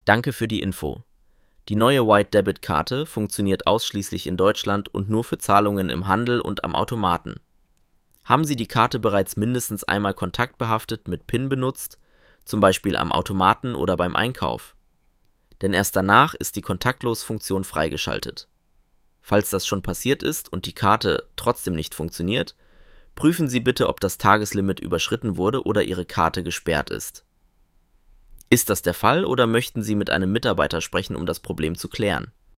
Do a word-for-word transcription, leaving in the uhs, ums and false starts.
Danke für die Info. Die neue White-Debit-Karte funktioniert ausschließlich in Deutschland und nur für Zahlungen im Handel und am Automaten. Haben Sie die Karte bereits mindestens einmal kontaktbehaftet mit PIN benutzt, zum Beispiel am Automaten oder beim Einkauf? Denn erst danach ist die Kontaktlos-Funktion freigeschaltet. Falls das schon passiert ist und die Karte trotzdem nicht funktioniert, prüfen Sie bitte, ob das Tageslimit überschritten wurde oder Ihre Karte gesperrt ist. Ist das der Fall oder möchten Sie mit einem Mitarbeiter sprechen, um das Problem zu klären?